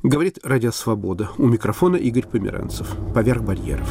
Говорит Радио Свобода. У микрофона Игорь Померанцев. Поверх барьеров.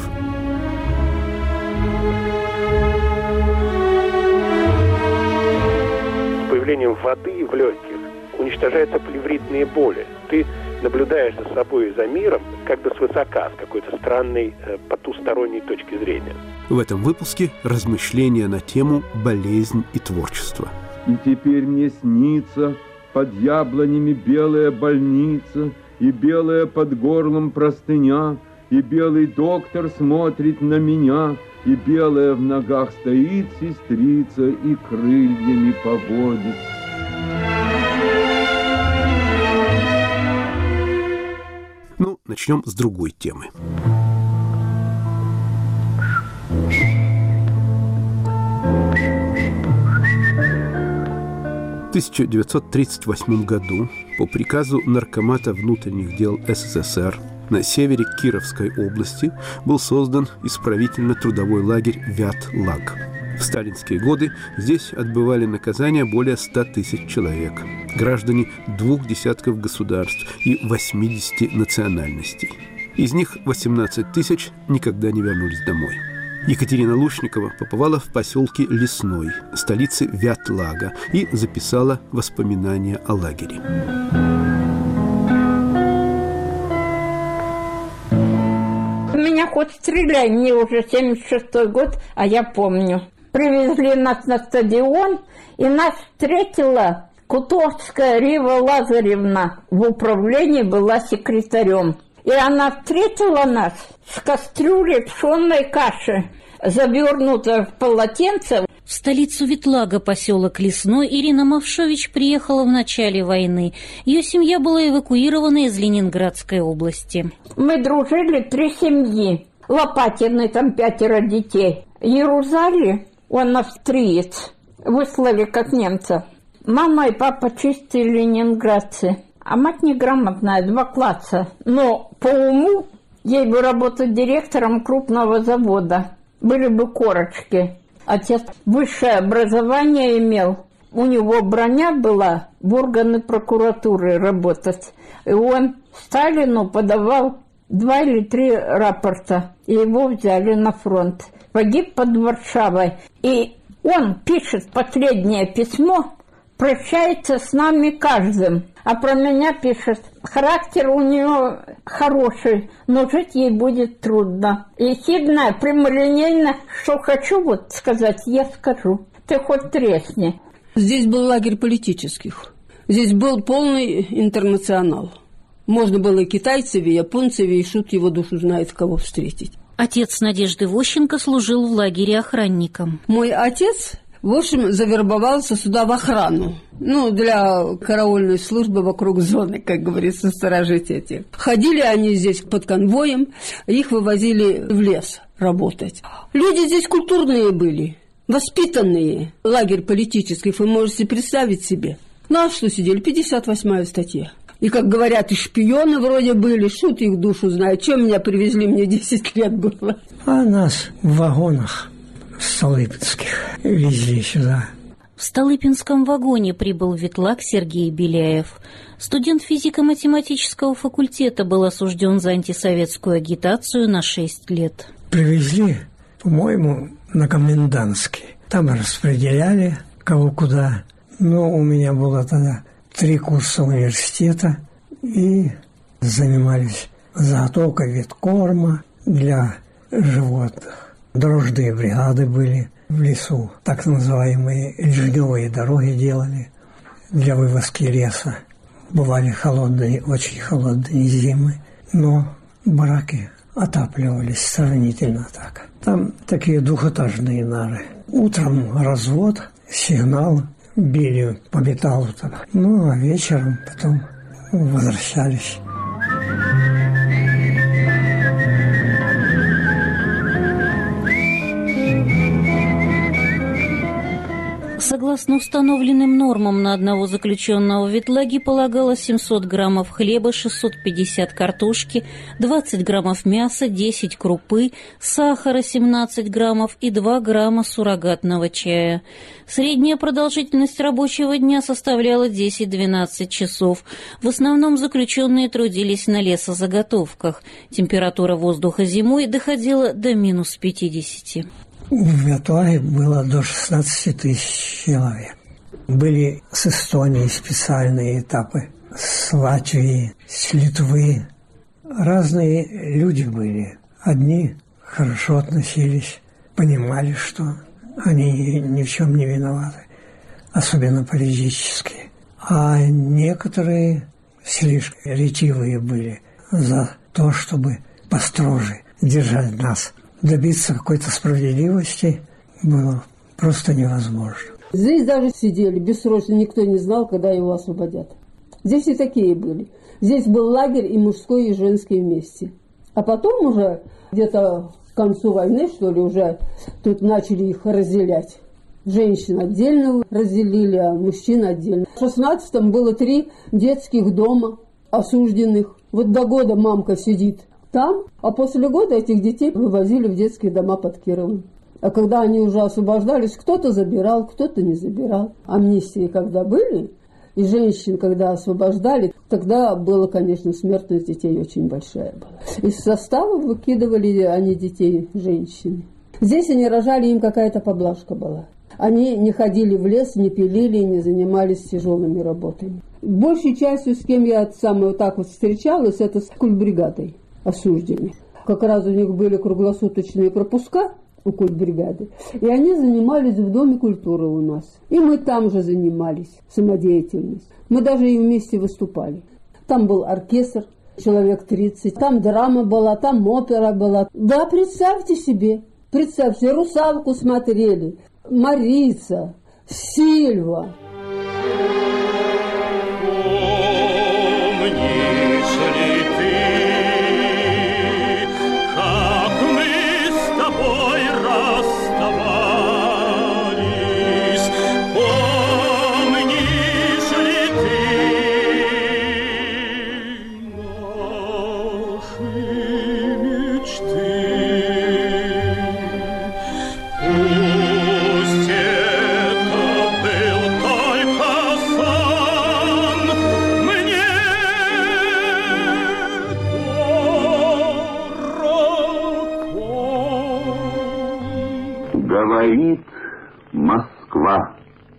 С появлением воды в легких уничтожаются плевритные боли. Ты наблюдаешь за собой и за миром как бы свысока, с какой-то странной потусторонней точки зрения. В этом выпуске размышления на тему «Болезнь и творчество». И теперь мне снится под яблонями белая больница, и белая под горлом простыня, и белый доктор смотрит на меня, и белая в ногах стоит сестрица и крыльями поводит. Ну, начнем с другой темы. В 1938 году по приказу Наркомата внутренних дел СССР на севере Кировской области был создан исправительно-трудовой лагерь Вят-Лаг. В сталинские годы здесь отбывали наказания более 100 тысяч человек, граждане 2 десятков государств и 80 национальностей. Из них 18 тысяч никогда не вернулись домой. Екатерина Лушникова побывала в поселке Лесной, столице Вят-Лага, и записала воспоминания о лагере. Меня хоть стреляй, мне уже 76-й год, а я помню. Привезли нас на стадион, и нас встретила Кутовская Рива Лазаревна. В управлении была секретарем. И она встретила нас с кастрюлей пшенной каши, завернутой в полотенце. В столицу Ветлага, поселок Лесной, Ирина Мавшович приехала в начале войны. Ее семья была эвакуирована из Ленинградской области. Мы дружили 3 семьи. Лопатины, там 5 детей. Ярузали, он австриец. Выслали как немцев. Мама и папа чистые ленинградцы. А мать неграмотная, 2 класса. Но по уму ей бы работать директором крупного завода. Были бы корочки. Отец высшее образование имел. У него броня была в органы прокуратуры работать. И он Сталину подавал 2 или 3 рапорта. И его взяли на фронт. Погиб под Варшавой. И он пишет последнее письмо, прощается с нами каждым. А про меня пишет: характер у нее хороший, но жить ей будет трудно. Ехидная, прямолинейная, что хочу вот сказать, я скажу. Ты хоть тресни. Здесь был лагерь политических. Здесь был полный интернационал. Можно было и китайцев, и японцев, и шут его душу знает, кого встретить. Отец Надежды Вощенко служил в лагере охранником. Мой отец, в общем, завербовался сюда в охрану. Для караульной службы вокруг зоны, как говорится, сторожить эти. Ходили они здесь под конвоем, их вывозили в лес работать. Люди здесь культурные были, воспитанные. Лагерь политический, вы можете представить себе. А что сидели? 58-я статья. И, как говорят, и шпионы вроде были, шут их душу знает. Чем меня привезли, мне 10 лет было. А нас в вагонах столыпинских везли сюда. В Столыпинском вагоне прибыл в Ветлаг Сергей Беляев. Студент физико-математического факультета был осужден за антисоветскую агитацию на 6 лет. Привезли, по-моему, на Комендантский. Там распределяли, кого куда. Но у меня было тогда 3 курса университета. И занимались заготовкой веткорма для животных. Дрожжные бригады были в лесу. Так называемые лежневые дороги делали для вывозки леса. Бывали холодные, очень холодные зимы, но бараки отапливались сравнительно так. Там такие двухэтажные нары. Утром развод, сигнал, били по металлу так. А вечером потом возвращались. Согласно установленным нормам, на одного заключенного в Ветлаге полагалось 700 граммов хлеба, 650 картошки, 20 граммов мяса, 10 крупы, сахара 17 граммов и 2 грамма суррогатного чая. Средняя продолжительность рабочего дня составляла 10-12 часов. В основном заключенные трудились на лесозаготовках. Температура воздуха зимой доходила до минус 50. В Ветлаге было до 16 тысяч человек. Были с Эстонии специальные этапы, с Латвии, с Литвы. Разные люди были. Одни хорошо относились, понимали, что они ни в чем не виноваты, особенно политически. А некоторые слишком ретивые были за то, чтобы построже держать нас. Добиться какой-то справедливости было просто невозможно. Здесь даже сидели бессрочно, никто не знал, когда его освободят. Здесь и такие были. Здесь был лагерь и мужской, и женский вместе. А потом уже где-то к концу войны, что ли, уже тут начали их разделять. Женщин отдельно разделили, а мужчин отдельно. В 16-м было 3 детских дома осужденных. Вот до года мамка сидит там, а после года этих детей вывозили в детские дома под Кировом. А когда они уже освобождались, кто-то забирал, кто-то не забирал. Амнистии когда были, и женщин, когда освобождали, тогда была, конечно, смертность детей очень большая была. Из состава выкидывали они детей женщины. Здесь они рожали, им какая-то поблажка была. Они не ходили в лес, не пилили, не занимались тяжелыми работами. Большей частью, с кем я вот так вот встречалась, это с культбригадой осужденных. Как раз у них были круглосуточные пропуска у культбригады, и они занимались в Доме культуры у нас. И мы там же занимались самодеятельностью. Мы даже и вместе выступали. Там был оркестр, человек 30, там драма была, там опера была. Да, представьте себе, «Русалку» смотрели, «Марица», «Сильва». Говорит Москва.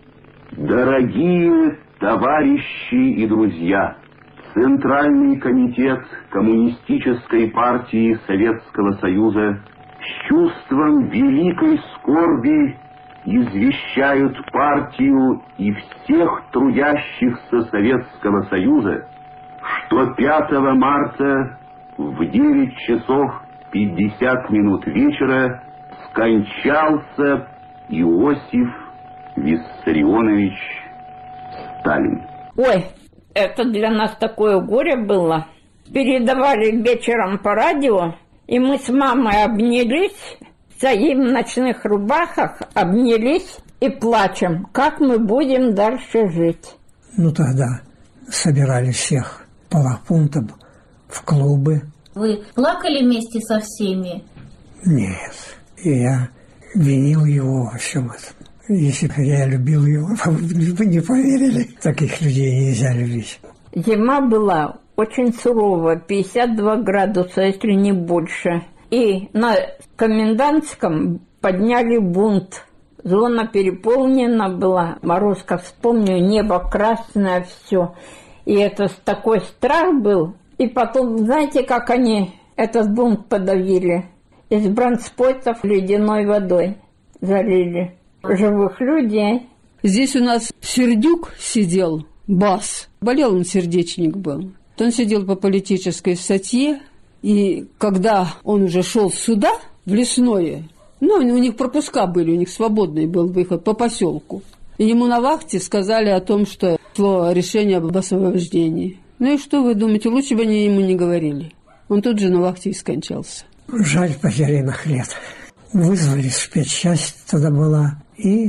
Дорогие товарищи и друзья, Центральный комитет Коммунистической партии Советского Союза с чувством великой скорби извещают партию и всех трудящихся Советского Союза, что 5 марта в 9 часов 50 минут вечера скончался Иосиф Виссарионович Сталин. Ой, это для нас такое горе было. Передавали вечером по радио, и мы с мамой обнялись, стоим в ночных рубахах, обнялись и плачем, как мы будем дальше жить. Ну тогда собирали всех по лагпунктам в клубы. Вы плакали вместе со всеми? Нет. И я винил его во всем этом. Если бы я любил его, вы не поверили, таких людей нельзя любить. Зима была очень суровая, 52 градуса, если не больше. И на Комендантском подняли бунт. Зона переполнена была. Мороз, как вспомню, небо красное, все. И это такой страх был. И потом, знаете, как они этот бунт подавили? Из бронспойтов ледяной водой залили живых людей. Здесь у нас Сердюк сидел, бас. Болел он, сердечник был. Он сидел по политической статье, и когда он уже шел сюда, в Лесное, у них пропуска были, у них свободный был выход по поселку. И ему на вахте сказали о том, что шло решение об освобождении. Ну и что вы думаете, лучше бы они ему не говорили. Он тут же на вахте и скончался. Жаль потерянных лет. Вызвались в спецчасть, тогда была, и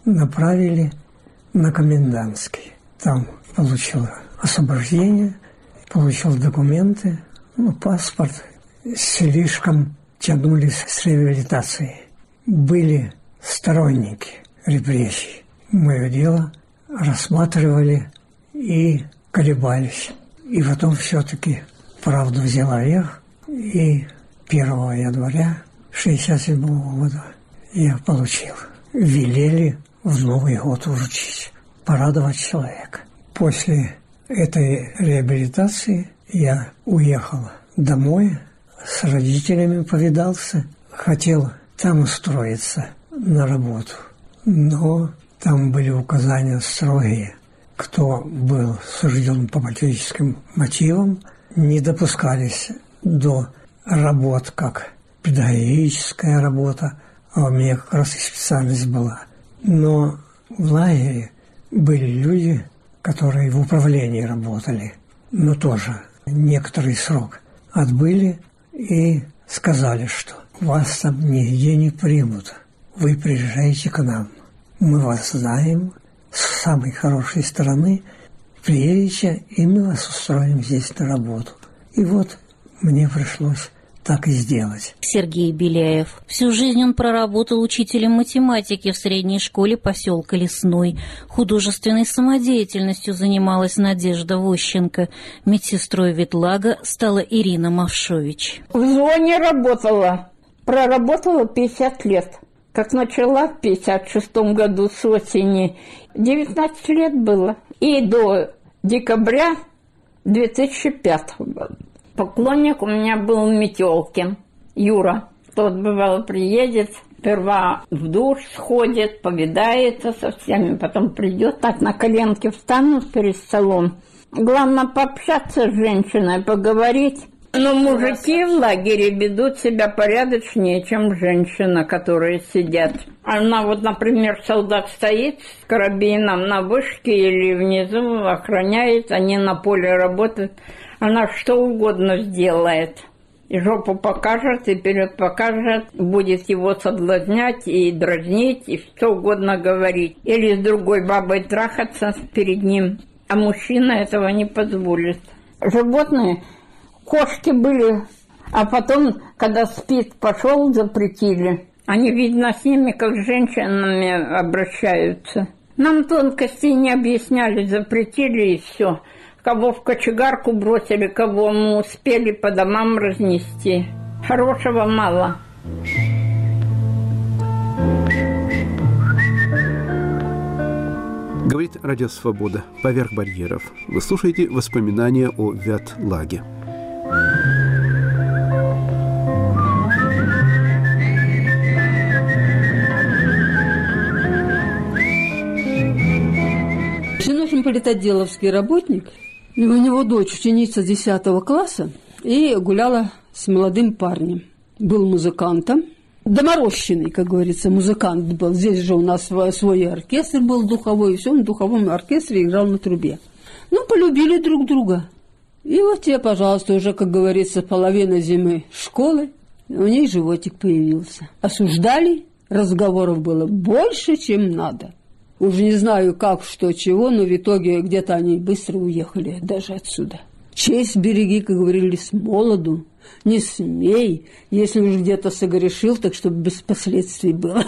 направили на Комендантский. Там получил освобождение, получил документы, паспорт. Слишком тянулись с реабилитацией. Были сторонники репрессий. Мое дело рассматривали и колебались. И потом все-таки правда взяла верх. И 1 января 1967 года я получил. Велели в Новый год вручить, порадовать человека. После этой реабилитации я уехал домой, с родителями повидался, хотел там устроиться на работу. Но там были указания строгие. Кто был сужден по политическим мотивам, не допускались до работ, как педагогическая работа, а у меня как раз и специальность была. Но в лагере были люди, которые в управлении работали, но тоже некоторый срок отбыли и сказали, что вас там нигде не примут. Вы приезжаете к нам. Мы вас знаем с самой хорошей стороны. Приедете, и мы вас устроим здесь на работу. И вот мне пришлось так и сделать. Сергей Беляев. Всю жизнь он проработал учителем математики в средней школе поселка Лесной. Художественной самодеятельностью занималась Надежда Вощенко. Медсестрой ветлага стала Ирина Мавшович. В зоне работала. Проработала 50 лет. Как начала в 56-м году с осени, 19 лет было. И до декабря 2005 года. Поклонник у меня был Метелкин, Юра. Тот, бывало, приедет, сперва в душ сходит, повидается со всеми, потом придет, так на коленке встанут перед столом. Главное, пообщаться с женщиной, поговорить. Но мужики в лагере ведут себя порядочнее, чем женщина, которые сидят. Она вот, например, солдат стоит с карабином на вышке или внизу, охраняет, они на поле работают. Она что угодно сделает. И жопу покажет, и вперед покажет, будет его соблазнять и дразнить, и что угодно говорить. Или с другой бабой трахаться перед ним. А мужчина этого не позволит. Животные, кошки были, а потом, когда спит пошел, запретили. Они, видно, с ними как с женщинами обращаются. Нам тонкостей не объясняли, запретили и все. Кого в кочегарку бросили, кого мы успели по домам разнести. Хорошего мало. Говорит Радио Свобода. Поверх барьеров. Вы слушаете воспоминания о Вятлаге. Синошин политотделовский работник, и у него дочь ученица 10 класса, и гуляла с молодым парнем. Был музыкантом, доморощенный, как говорится, музыкант был. Здесь же у нас свой оркестр был духовой, и все, он в духовом оркестре играл на трубе. Ну, полюбили друг друга. И вот тебе, пожалуйста, уже, как говорится, половина зимы школы, у них животик появился. Осуждали, разговоров было больше, чем надо. Уже не знаю, как, что, чего, но в итоге где-то они быстро уехали даже отсюда. Честь береги, как говорили, с молоду. Не смей, если уж где-то согрешил, так чтобы без последствий было.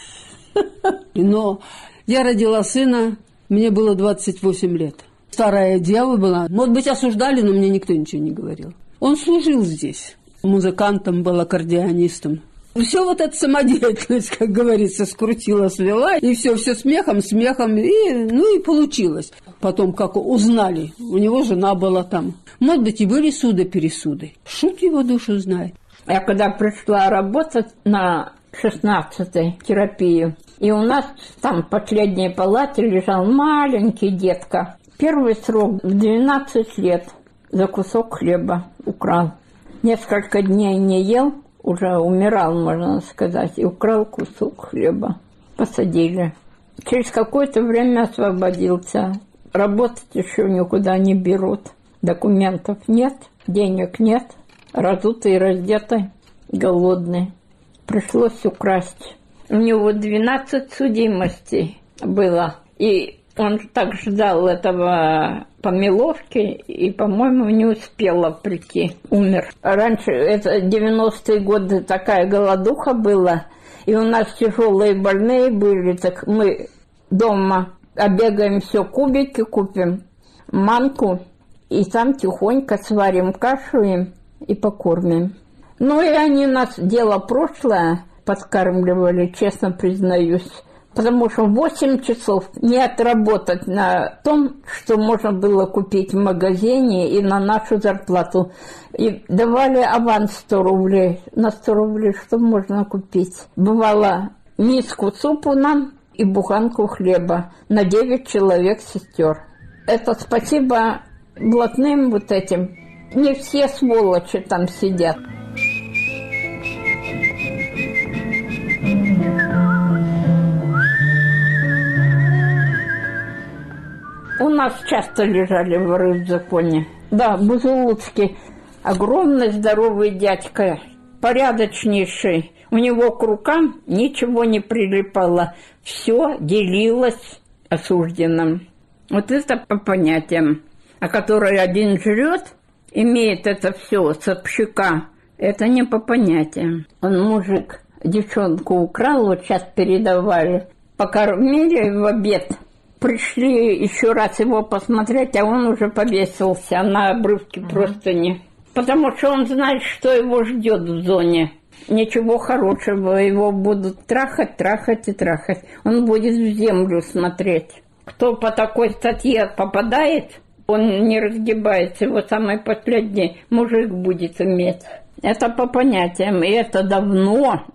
Но я родила сына, мне было 28 лет. Старая дева была. Может быть, осуждали, но мне никто ничего не говорил. Он служил здесь. Музыкантом был, аккордеонистом. Все вот эта самодеятельность, как говорится, скрутила, свела, и все смехом, и получилось. Потом, как узнали, у него жена была там. Может быть, и были суды-пересуды. Шут его душу знает. Я когда пришла работать на 16-й терапию, и у нас там в последней палате лежал маленький детка. Первый срок в 12 лет за кусок хлеба украл. Несколько дней не ел, уже умирал, можно сказать, и украл кусок хлеба. Посадили. Через какое-то время освободился. Работать еще никуда не берут. Документов нет, денег нет. Разутый, раздетый, голодный. Пришлось украсть. У него 12 судимостей. было. И он так ждал этого Помиловки, и, по-моему, не успела прийти. Умер. Раньше, это 90-е годы, такая голодуха была, и у нас тяжелые больные были, так мы дома обегаем все, кубики купим, манку, и там тихонько сварим кашу им и покормим. Ну и они нас, дело прошлое, подкармливали, честно признаюсь. Потому что 8 часов не отработать на том, что можно было купить в магазине и на нашу зарплату. И давали аванс 100 рублей. На 100 рублей что можно купить? Бывало миску супу нам и буханку хлеба на 9 человек сестер. Это спасибо блатным вот этим. Не все сволочи там сидят. У нас часто лежали воры в законе. Да, Бузулуцкий, огромный здоровый дядька, порядочнейший. У него к рукам ничего не прилипало. Все делилось осужденным. Вот это по понятиям. А который один жрет, имеет это все с общака, это не по понятиям. Он мужик, девчонку украл, вот сейчас передавали, покормили в обед. Пришли еще раз его посмотреть, а он уже повесился на обрывке простыни. Потому что он знает, что его ждет в зоне. Ничего хорошего, его будут трахать, трахать и трахать. Он будет в землю смотреть. Кто по такой статье попадает, он не разгибается, его самый последний мужик будет иметь. Это по понятиям, и это давно.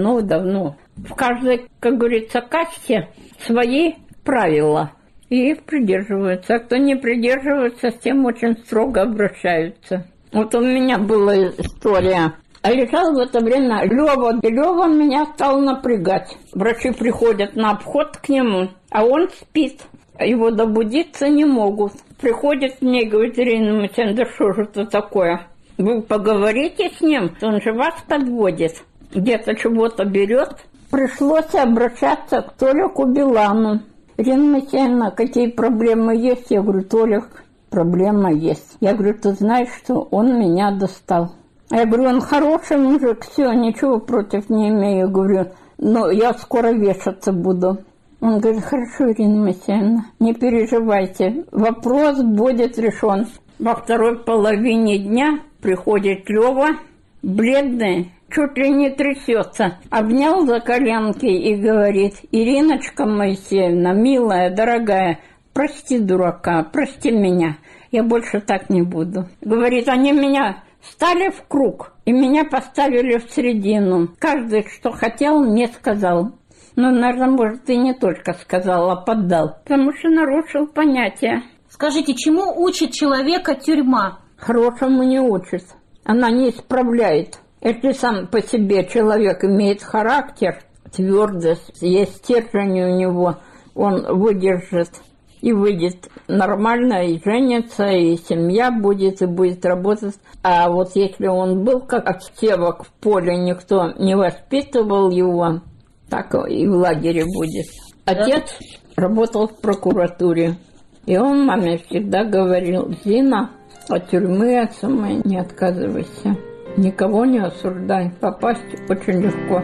В каждой, как говорится, касте свои правила, и их придерживаются. А кто не придерживается, с тем очень строго обращаются. Вот у меня была история. А лежал в это время Лёва. И Лёва меня стал напрягать. Врачи приходят на обход к нему, а он спит. Его добудиться не могут. Приходит мне и говорит: Ирина Матвеевна, да что же это такое? Вы поговорите с ним, он же вас подводит. Где-то чего-то берет. Пришлось обращаться к Толику Билану. Ирина Матвеевна, какие проблемы есть? Я говорю: Толик, проблема есть. Я говорю: ты знаешь, что он меня достал. Я говорю: он хороший мужик, все, ничего против не имею. Говорю: но я скоро вешаться буду. Он говорит: хорошо, Ирина Матвеевна, не переживайте, вопрос будет решен. Во второй половине дня приходит Лёва, бледный, чуть ли не трясется, обнял за коленки и говорит: Ириночка Моисеевна, милая, дорогая, прости дурака, прости меня, я больше так не буду. Говорит: они меня стали в круг и меня поставили в середину. Каждый, что хотел, мне сказал. Ну, наверное, может, и не только сказал, а поддал, потому что нарушил понятие. Скажите, чему учит человека тюрьма? Хорошему не учит. Она не исправляет. Если сам по себе человек имеет характер, твердость, есть стержень у него, он выдержит и выйдет нормально, и женится, и семья будет, и будет работать. А вот если он был как отстевок в поле, никто не воспитывал его, так и в лагере будет. Отец работал в прокуратуре, и он маме всегда говорил: Зина, от тюрьмы от самой не отказывайся. Никого не осуждай, попасть очень легко.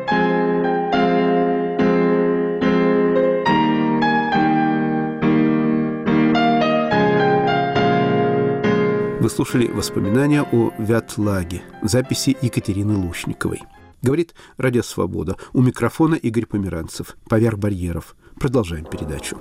Вы слушали воспоминания о Вятлаге, записи Екатерины Лушниковой. Говорит Радио Свобода. У микрофона Игорь Померанцев. Поверх барьеров. Продолжаем передачу.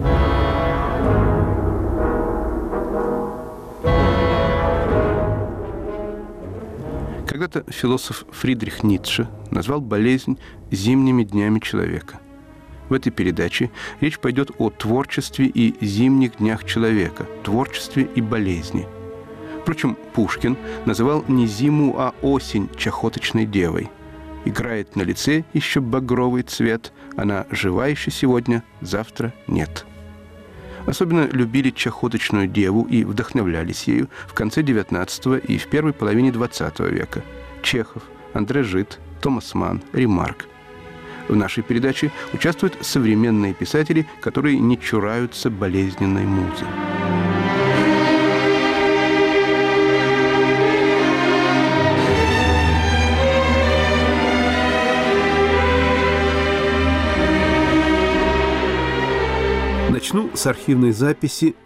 Когда-то философ Фридрих Ницше назвал болезнь зимними днями человека. В этой передаче речь пойдет о творчестве и зимних днях человека, творчестве и болезни. Впрочем, Пушкин называл не зиму, а осень чахоточной девой. Играет на лице еще багровый цвет, она жива еще сегодня, завтра нет. Особенно любили чахоточную деву и вдохновлялись ею в конце XIX и в первой половине XX века. Чехов, Андре Жид, Томас Манн, Ремарк. В нашей передаче участвуют современные писатели, которые не чураются болезненной музы. Начну с архивной записи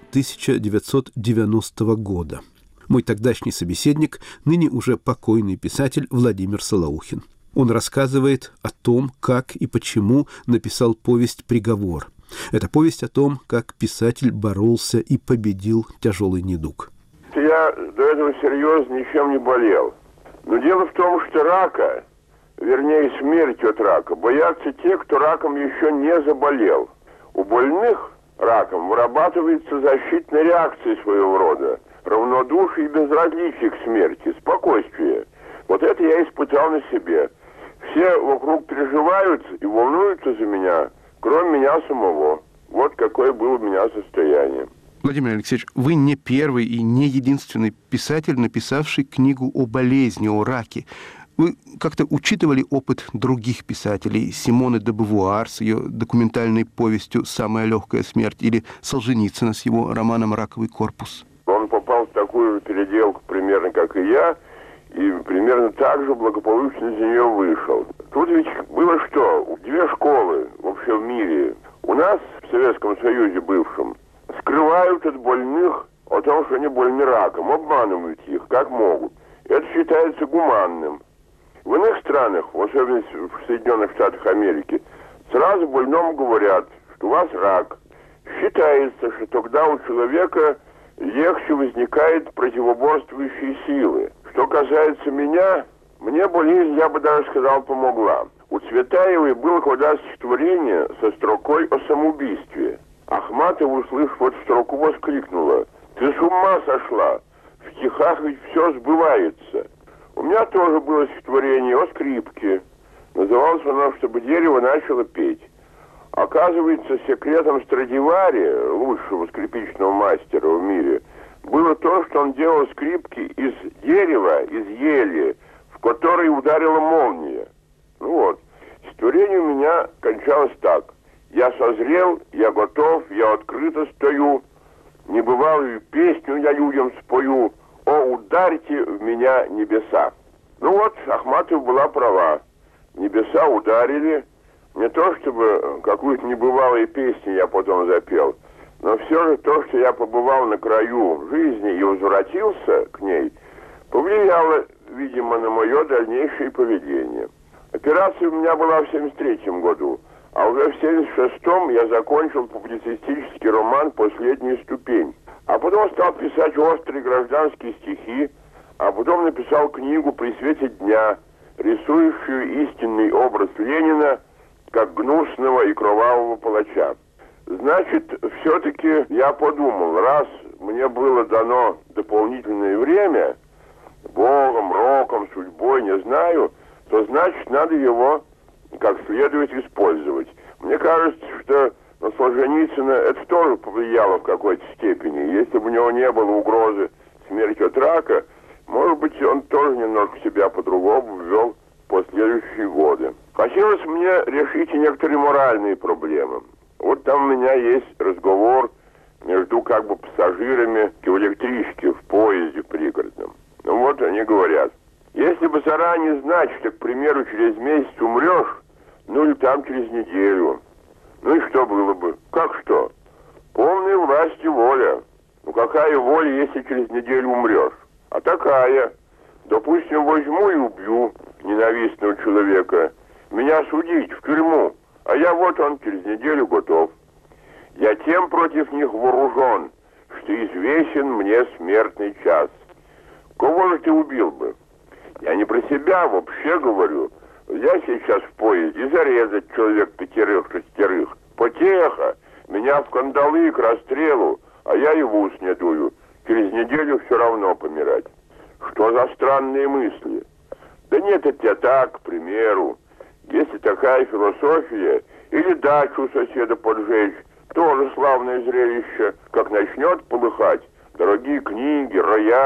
1990 года. Мой тогдашний собеседник, ныне уже покойный писатель Владимир Солоухин. Он рассказывает о том, как и почему написал повесть «Приговор». Это повесть о том, как писатель боролся и победил тяжелый недуг. Я до этого серьезно ничем не болел. Но дело в том, что рака, вернее смерти от рака, боятся те, кто раком еще не заболел. У больных раком вырабатывается защитная реакция своего рода. Равнодушие и безразличие к смерти, спокойствие. Вот это я испытал на себе. Все вокруг переживают и волнуются за меня, кроме меня самого. Вот какое было у меня состояние. Владимир Алексеевич, вы не первый и не единственный писатель, написавший книгу о болезни, о раке. Вы как-то учитывали опыт других писателей? Симоны де Бувуар с ее документальной повестью «Самая легкая смерть» или Солженицына с его романом «Раковый корпус»? Он попал в такую же переделку примерно, как и я, и примерно так же благополучно из нее вышел. Тут ведь было что? Две школы вообще в мире. У нас, в Советском Союзе бывшем, скрывают от больных о том, что они больны раком, обманывают их, как могут. Это считается гуманным. В иных странах, в особенности в Соединенных Штатах Америки, сразу больному говорят, что у вас рак. Считается, что тогда у человека легче возникают противоборствующие силы. Что касается меня, мне болезнь, я бы даже сказал, помогла. У Цветаевой было когда стихотворение со строкой о самоубийстве. Ахматова, услышав эту строку, воскликнула: «Ты с ума сошла! В стихах ведь все сбывается». У меня тоже было стихотворение о скрипке. Называлось оно «Чтобы дерево начало петь». Оказывается, секретом Страдивари, лучшего скрипичного мастера в мире, было то, что он делал скрипки из дерева, из ели, в которой ударила молния. Ну вот, стихотворение у меня кончалось так: «Я созрел, я готов, я открыто стою, небывалую песню я людям спою, о, ударьте в меня небеса». Ну вот, Ахматова была права. Небеса ударили. Не то, чтобы какую-то небывалую песню я потом запел, но все же то, что я побывал на краю жизни и возвратился к ней, повлияло, видимо, на мое дальнейшее поведение. Операция у меня была в 1973 году, а уже в 1976 я закончил публицистический роман «Последняя ступень». А потом стал писать острые гражданские стихи, а потом написал книгу «При свете дня», рисующую истинный образ Ленина как гнусного и кровавого палача. Значит, все-таки я подумал, раз мне было дано дополнительное время, Богом, роком, судьбой, не знаю, то значит, надо его как следует использовать. Мне кажется, что на Солженицына это тоже повлияло в какой-то степени. Если бы у него не было угрозы смерти от рака, может быть, он тоже немножко себя по-другому вел в последующие годы. Хотелось мне решить и некоторые моральные проблемы. Вот там у меня есть разговор между как бы пассажирами в электричке, в поезде пригородном. Ну вот они говорят: если бы заранее знать, что, к примеру, через месяц умрешь, ну или там через неделю, ну и что было бы? Как что? Полная власть и воля. Ну какая воля, если через неделю умрешь? А такая. Допустим, возьму и убью ненавистного человека. Меня судить в тюрьму. А я вот он через неделю готов. Я тем против них вооружен, что известен мне смертный час. Кого же ты убил бы? Я не про себя вообще говорю. Взять сейчас в поезде и зарезать человек 5-6. Потеха. Меня в кандалы к расстрелу, а я и в ус не дую. Через неделю все равно помирать. Что за странные мысли? Да нет, это я так, к примеру. Если такая философия, или дачу соседа поджечь, тоже славное зрелище. Как начнет полыхать, дорогие книги, рояль.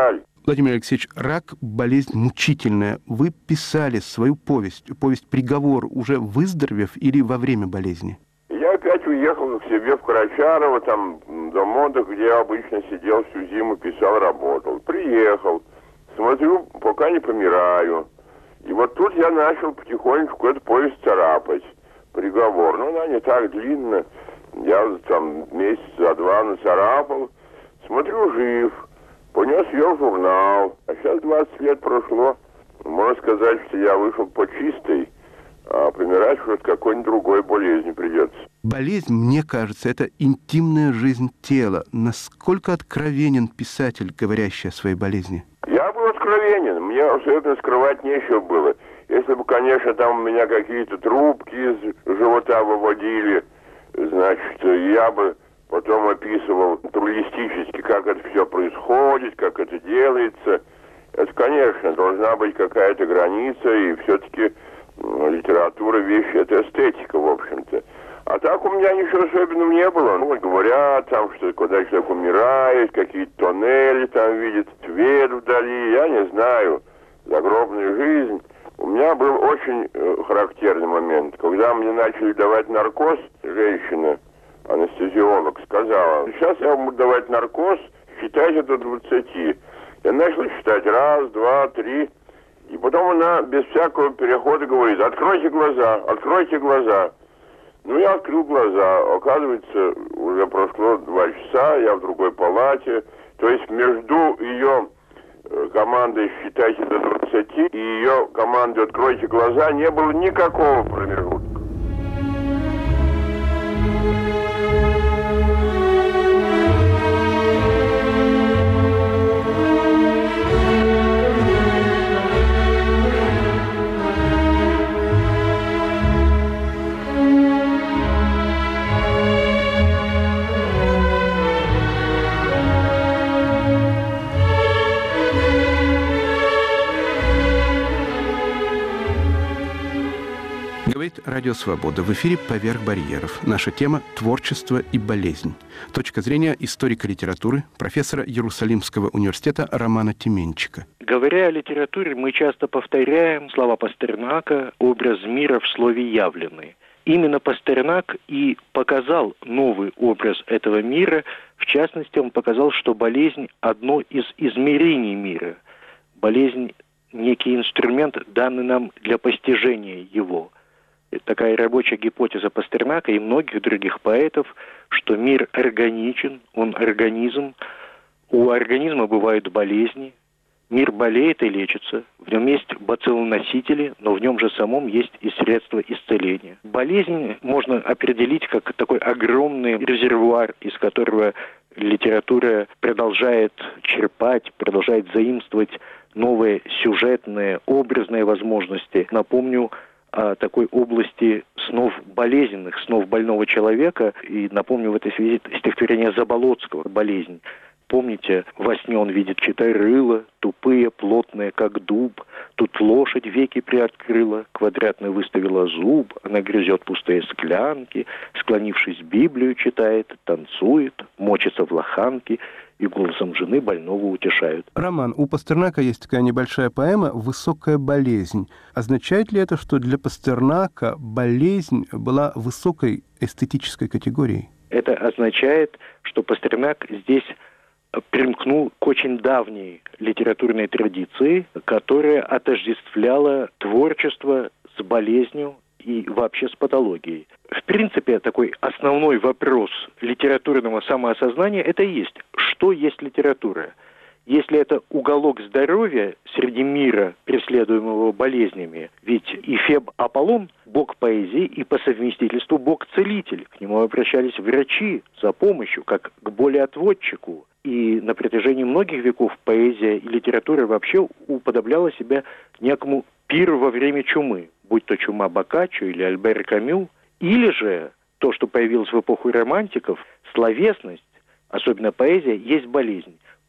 Владимир Алексеевич, рак – болезнь мучительная. Вы писали свою повесть «Приговор», уже выздоровев или во время болезни? Я опять уехал к себе в Карачарово, там до Модок, где я обычно сидел всю зиму, писал, работал. Приехал, смотрю, пока не помираю. И вот тут я начал потихонечку эту повесть царапать. «Приговор». Ну, она не так длинна. Я там месяца 2 нацарапал. Смотрю, жив. Понес ее в журнал. А сейчас 20 лет прошло. Можно сказать, что я вышел по чистой. А помирать уже от какой-нибудь другой болезни придется. Болезнь, мне кажется, это интимная жизнь тела. Насколько откровенен писатель, говорящий о своей болезни? Я был откровенен. Мне абсолютно скрывать нечего было. Если бы, конечно, там у меня какие-то трубки из живота выводили, значит, я бы потом описывал натуралистически, как это все происходит, как это делается. Это, конечно, должна быть какая-то граница, и все-таки литература, вещь, это эстетика, в общем-то. А так у меня ничего особенного не было. Ну, говорят там, что когда человек умирает, какие-то тоннели там видит, свет вдали, я не знаю, загробная жизнь. У меня был очень характерный момент. Когда мне начали давать наркоз, женщина, анестезиолог, сказала: сейчас я вам буду давать наркоз, считайте до 20. Я начал считать 1, 2, 3. И потом она без всякого перехода говорит: откройте глаза, откройте глаза. Ну, я открыл глаза. Оказывается, уже прошло 2 часа, я в другой палате. То есть между ее командой «считайте до 20» и ее командой «откройте глаза» не было никакого промежутка. Говорит Радио Свобода. В эфире «Поверх барьеров». Наша тема – творчество и болезнь. Точка зрения историка литературы, профессора Иерусалимского университета Романа Тименчика. Говоря о литературе, мы часто повторяем слова Пастернака «образ мира в слове явленный». Именно Пастернак и показал новый образ этого мира. В частности, он показал, что болезнь – одно из измерений мира. Болезнь – некий инструмент, данный нам для постижения его. Такая рабочая гипотеза Пастернака и многих других поэтов, что мир органичен, он организм. У организма бывают болезни. Мир болеет и лечится. В нем есть бациллоносители, но в нем же самом есть и средства исцеления. Болезнь можно определить как такой огромный резервуар, из которого литература продолжает черпать, продолжает заимствовать новые сюжетные, образные возможности. Напомню о такой области снов болезненных, снов больного человека. И напомню в этой связи стихотворение Заболоцкого «Болезнь». Помните, во сне он видит 4 рыла, тупые, плотные, как дуб. Тут лошадь веки приоткрыла, квадратно выставила зуб. Она грызет пустые склянки, склонившись, Библию читает, танцует, мочится в лоханке и голосом жены больного утешают. Роман, у Пастернака есть такая небольшая поэма «Высокая болезнь». Означает ли это, что для Пастернака болезнь была высокой эстетической категорией? Это означает, что Пастернак здесь примкнул к очень давней литературной традиции, которая отождествляла творчество с болезнью и вообще с патологией. В принципе, такой основной вопрос литературного самоосознания – это и есть, что есть литература. Если это уголок здоровья среди мира, преследуемого болезнями, ведь и Феб Аполлон – бог поэзии и по совместительству бог-целитель. К нему обращались врачи за помощью, как к болеотводчику. И на протяжении многих веков поэзия и литература вообще уподобляла себя некому пиру во время чумы, будь то чума Боккаччо или Альбер Камю, или же то, что появилось в эпоху романтиков, словесность, особенно поэзия, есть болезнь.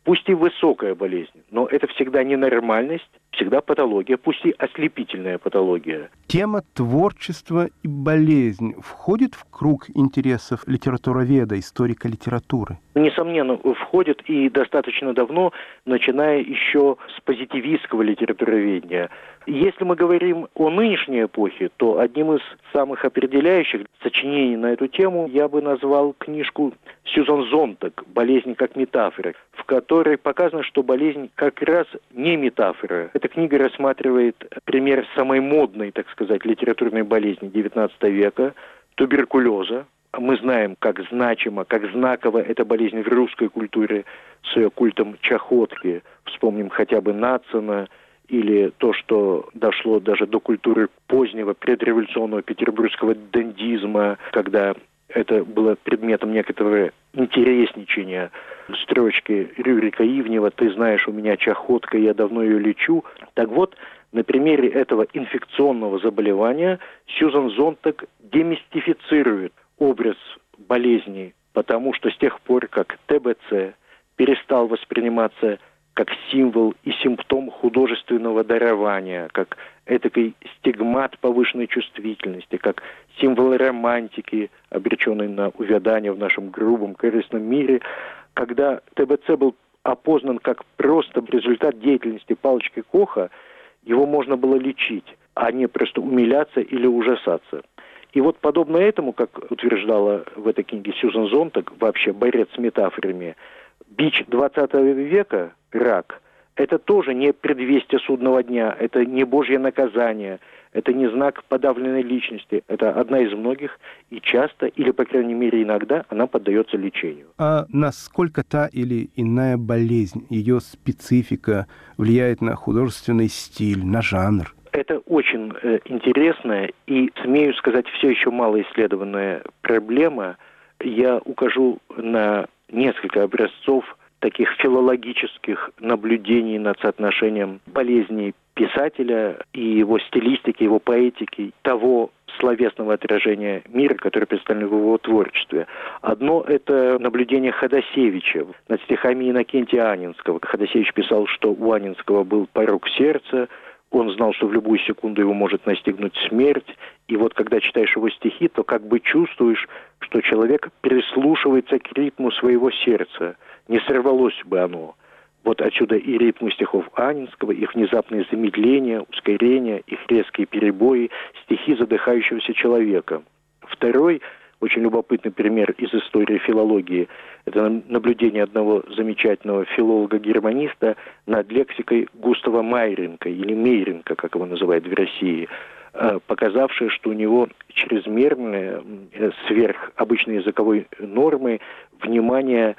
пусть и высокая болезнь, но это всегда ненормальность, всегда патология, пусть и ослепительная патология. Тема творчества и болезнь входит в круг интересов литературоведа, историка литературы? Несомненно, входит и достаточно давно, начиная еще с позитивистского литературоведения. Если мы говорим о нынешней эпохе, то одним из самых определяющих сочинений на эту тему я бы назвал книжку Сьюзан Зонтаг «Болезнь как метафора», в которой показано, что болезнь как раз не метафора. Эта книга рассматривает пример самой модной, так сказать, литературной болезни XIX века – туберкулеза. Мы знаем, как значимо, как знаково эта болезнь в русской культуре с ее культом чахотки. Вспомним хотя бы Нацина, или то, что дошло даже до культуры позднего предреволюционного петербургского дандизма, когда это было предметом некоторого интересничания. Строчки Рюрика Ивнева «Ты знаешь, у меня чахотка, я давно ее лечу». Так вот, на примере этого инфекционного заболевания Сьюзан Зонтаг демистифицирует образ болезни, потому что с тех пор, как ТБЦ перестал восприниматься как символ и симптом художественного дарования, как этакий стигмат повышенной чувствительности, как символ романтики, обреченной на увядание в нашем грубом, корыстном мире, когда ТБЦ был опознан как просто результат деятельности палочки Коха, его можно было лечить, а не просто умиляться или ужасаться. И вот подобно этому, как утверждала в этой книге Сьюзан Зонтаг, вообще борец с метафорами, бич XX века, рак, это тоже не предвестие судного дня, это не Божье наказание, это не знак подавленной личности, это одна из многих, и часто, или, по крайней мере, иногда, она поддается лечению. А насколько та или иная болезнь, ее специфика влияет на художественный стиль, на жанр? Это очень интересная и, смею сказать, все еще малоисследованная проблема. Я укажу на несколько образцов таких филологических наблюдений над соотношением болезней писателя и его стилистики, его поэтики, того словесного отражения мира, которое представлено в его творчестве. Одно – это наблюдение Ходосевича над стихами Иннокентия Анинского. Ходосевич писал, что у Анинского был порок сердца, он знал, что в любую секунду его может настигнуть смерть. И вот когда читаешь его стихи, то как бы чувствуешь, что человек прислушивается к ритму своего сердца. Не сорвалось бы оно. Вот отсюда и ритмы стихов Анинского, их внезапные замедления, ускорения, их резкие перебои, стихи задыхающегося человека. Второй очень любопытный пример из истории филологии – это наблюдение одного замечательного филолога-германиста над лексикой Густава Майренко, или Мейренко, как его называют в России, показавшее, что у него чрезмерное, сверх обычной языковой нормы, внимание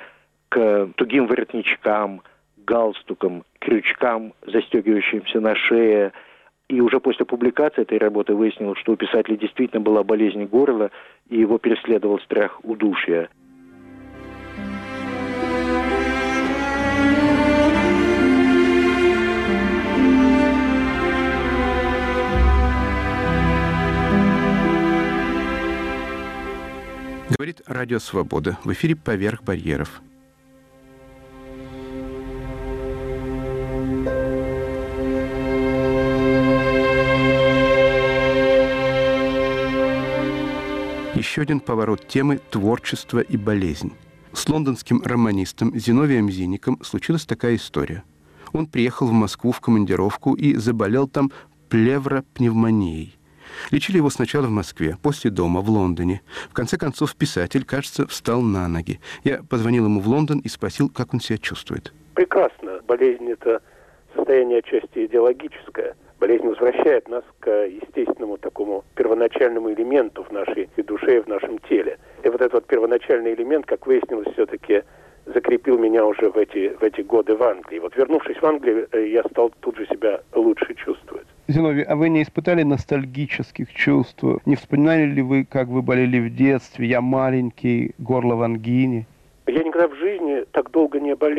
к тугим воротничкам, галстукам, крючкам, застегивающимся на шее. И уже после публикации этой работы выяснилось, что у писателя действительно была болезнь горла, и его преследовал страх удушья. Говорит Радио Свобода. В эфире «Поверх барьеров». Еще один поворот темы «Творчество и болезнь». С лондонским романистом Зиновием Зинником случилась такая история. Он приехал в Москву в командировку и заболел там плевропневмонией. Лечили его сначала в Москве, после дома, в Лондоне. В конце концов, писатель, кажется, встал на ноги. Я позвонил ему в Лондон и спросил, как он себя чувствует. Прекрасно. Болезнь – это состояние отчасти идеологическое. Болезнь возвращает нас к естественному такому первоначальному элементу в нашей душе и в нашем теле. И вот этот вот первоначальный элемент, как выяснилось, все-таки закрепил меня уже в эти годы в Англии. Вот вернувшись в Англию, я стал тут же себя лучше чувствовать. Зиновий, а вы не испытали ностальгических чувств? Не вспоминали ли вы, как вы болели в детстве? Я маленький, горло в ангине. Я никогда в жизни так долго не болел.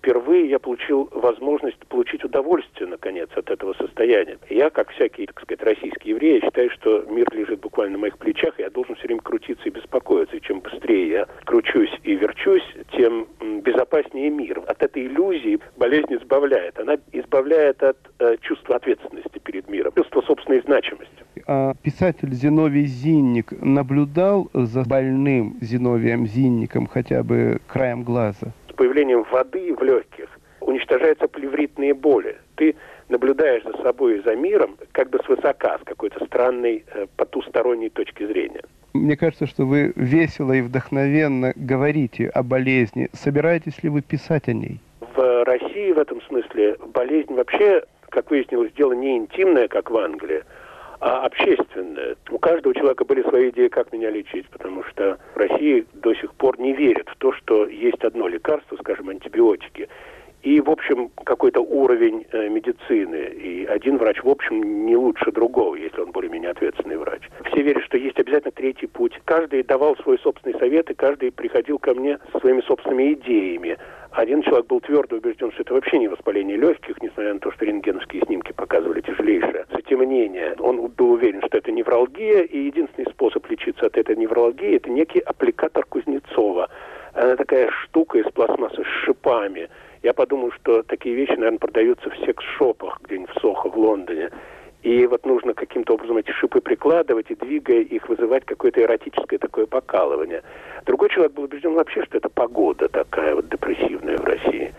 впервые я получил возможность получить удовольствие, наконец, от этого состояния. Я, как всякий, так сказать, российский еврей, считаю, что мир лежит буквально на моих плечах, и я должен все время крутиться и беспокоиться. И чем быстрее я кручусь и верчусь, тем безопаснее мир. От этой иллюзии болезнь избавляет. Она избавляет от чувства ответственности перед миром, чувства собственной значимости. А писатель Зиновий Зинник наблюдал за больным Зиновием Зинником хотя бы краем глаза? С появлением воды в легких уничтожаются плевритные боли. Ты наблюдаешь за собой и за миром как бы свысока, с какой-то странной потусторонней точки зрения. Мне кажется, что вы весело и вдохновенно говорите о болезни. Собираетесь ли вы писать о ней? В России в этом смысле болезнь вообще, как выяснилось, дело не интимное, как в Англии, а общественное. У каждого человека были свои идеи, как меня лечить, потому что в России до сих пор не верят в то, что есть одно лекарство, скажем, антибиотики, и, в общем, какой-то уровень медицины. И один врач, в общем, не лучше другого, если он более-менее ответственный врач. Все верят, что есть обязательно третий путь. Каждый давал свой собственный совет, и каждый приходил ко мне со своими собственными идеями. Один человек был твердо убежден, что это вообще не воспаление легких, несмотря на то, что рентгеновские снимки показывали тяжелейшее затемнение. Он был уверен, что это невралгия, и единственный способ лечиться от этой невралгии – это некий аппликатор Кузнецова. Она такая штука из пластмассы с шипами. Я подумал, что такие вещи, наверное, продаются в секс-шопах где-нибудь в Сохо, в Лондоне. И вот нужно каким-то образом эти шипы прикладывать и, двигая их, вызывать какое-то эротическое такое покалывание. Другой человек был убежден вообще, что это погода такая вот депрессивная в России.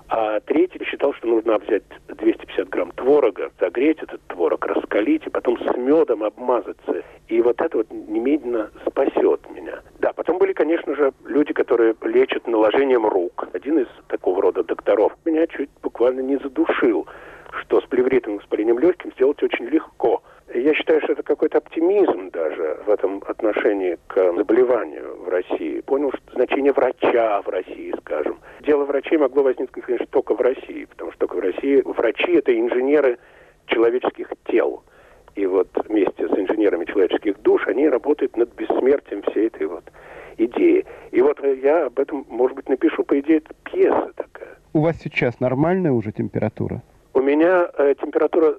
А третий считал, что нужно взять 250 грамм творога, загреть этот творог, раскалить, и потом с медом обмазаться. И вот это вот немедленно спасет меня. Да, потом были, конечно же, люди, которые лечат наложением рук. Один из такого рода докторов меня чуть буквально не задушил, что с плевритным воспалением легких сделать очень легко. Я считаю, что это какой-то оптимизм даже в этом отношении к заболеванию в России. Понял, что значение врача в России, скажем. Дело врачей могло возникнуть, конечно, только в России, потому что только в России врачи – это инженеры человеческих тел. И вот вместе с инженерами человеческих душ они работают над бессмертием всей этой вот идеи. И вот я об этом, может быть, напишу, по идее, это пьеса такая. У вас сейчас нормальная уже температура? У меня температура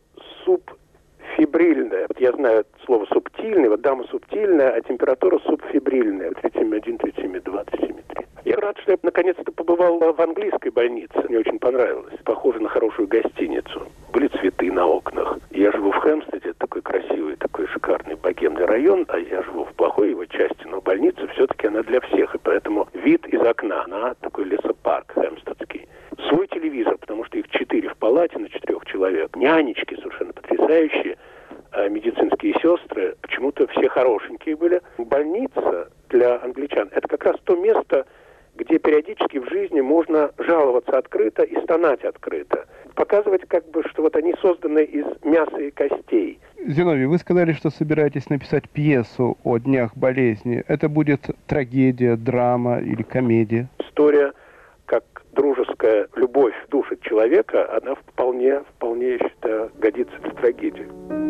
субфибрильная. Вот я знаю слово субтильный, вот дама субтильная, а температура субфибрильная. 37,1, 37,2, 37,3. Я рад, что я наконец-то побывал в английской больнице. Мне очень понравилось. Похоже на хорошую гостиницу. Были цветы на окнах. Я живу в Хэмпстеде, такой красивый, такой шикарный богемный район, а я живу в плохой его части. Но больница все-таки она для всех, и поэтому вид из окна на такой лесопарк хэмпстедский. Свой телевизор, потому что их 4 в палате на 4 человек. Нянечки совершенно потрясающие, медицинские сестры, почему-то все хорошенькие были. Больница для англичан – это как раз то место, где периодически в жизни можно жаловаться открыто и стонать открыто. Показывать, как бы, что вот они созданы из мяса и костей. Зиновий, вы сказали, что собираетесь написать пьесу о днях болезни. Это будет трагедия, драма или комедия? История, как дружеская любовь душит человека, она вполне, я считаю, годится для трагедии.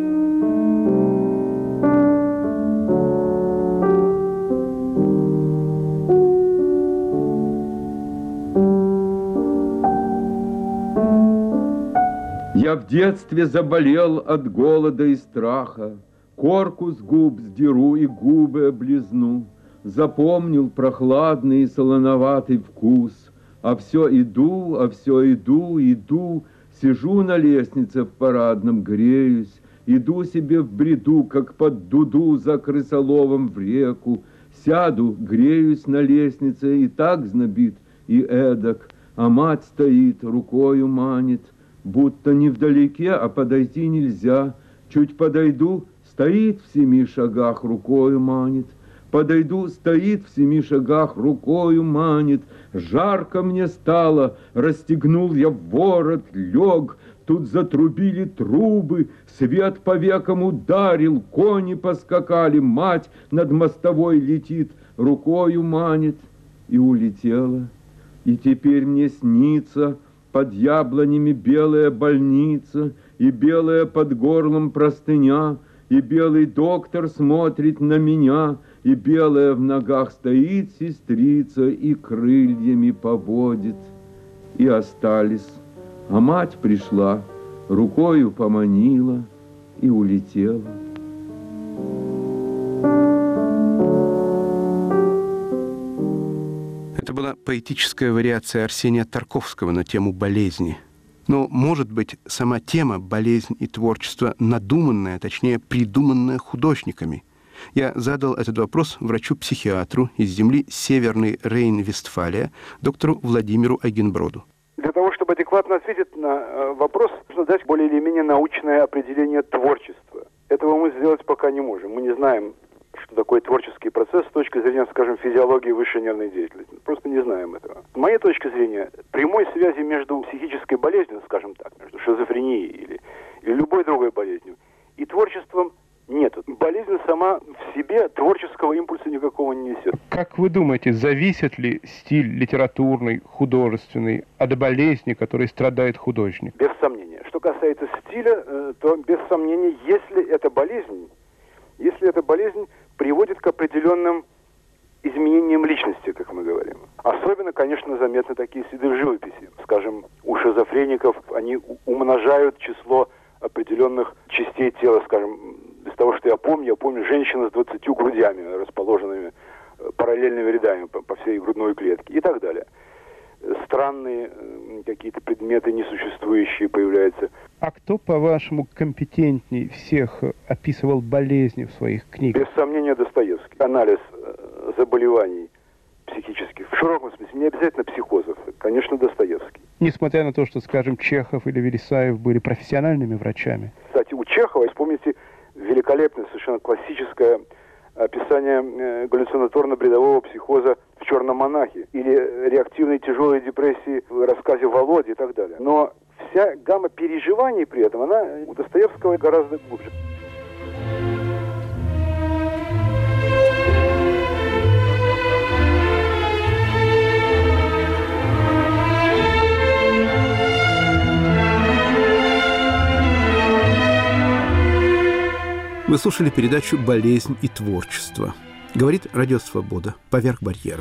Я в детстве заболел от голода и страха, корку с губ сдеру и губы облизну, запомнил прохладный и солоноватый вкус, а все иду, иду, сижу на лестнице в парадном, греюсь, иду себе в бреду, как под дуду за крысоловом в реку, сяду, греюсь на лестнице, и так знобит, и эдак, а мать стоит, рукою манит, будто не вдалеке, а подойти нельзя. Чуть подойду, стоит в 7 шагах, рукою манит. Подойду, стоит в 7 шагах, рукою манит. Жарко мне стало, расстегнул я ворот, лег. Тут затрубили трубы, свет по векам ударил, кони поскакали, мать над мостовой летит, рукою манит. И улетела. И теперь мне снится под яблонями белая больница, и белая под горлом простыня, и белый доктор смотрит на меня, и белая в ногах стоит сестрица и крыльями поводит. и остались, а мать пришла, рукою поманила и улетела. Это была поэтическая вариация Арсения Тарковского на тему болезни. Но, может быть, сама тема «болезнь и творчество» надуманная, а точнее, придуманная художниками. Я задал этот вопрос врачу-психиатру из земли Северный Рейн-Вестфалия, доктору Владимиру Агенброду. Для того, чтобы адекватно ответить на вопрос, нужно дать более или менее научное определение творчества. Этого мы сделать пока не можем. Мы не знаем, что такое творческий процесс с точки зрения, скажем, физиологии высшей нервной деятельности. Просто не знаем этого. С моей точки зрения, прямой связи между психической болезнью, скажем так, между шизофренией или любой другой болезнью, и творчеством нет. Болезнь сама в себе творческого импульса никакого не несет. Как вы думаете, зависит ли стиль литературный, художественный от болезни, которой страдает художник? Без сомнения. Что касается стиля, то без сомнения, если эта болезнь приводит к определенным изменениям личности, как мы говорим. Особенно, конечно, заметны такие следы в живописи. Скажем, у шизофреников они умножают число определенных частей тела, скажем, из того, что я помню женщину с 20 грудями, расположенными параллельными рядами по всей грудной клетке и так далее. Странные какие-то предметы несуществующие появляются. А кто, по-вашему, компетентней всех описывал болезни в своих книгах? Без сомнения, Достоевский. Анализ заболеваний психических, в широком смысле, не обязательно психозов, конечно, Достоевский. Несмотря на то, что, скажем, Чехов или Вересаев были профессиональными врачами. Кстати, у Чехова, вспомните, великолепное, совершенно классическое описание галлюцинаторно-бредового психоза в «Черном монахе» или реактивной тяжелой депрессии в рассказе «Володи» и так далее. Но вся гамма переживаний при этом, она у Достоевского гораздо глубже. Вы слушали передачу «Болезнь и творчество». Говорит Радио Свобода. Поверх барьеров.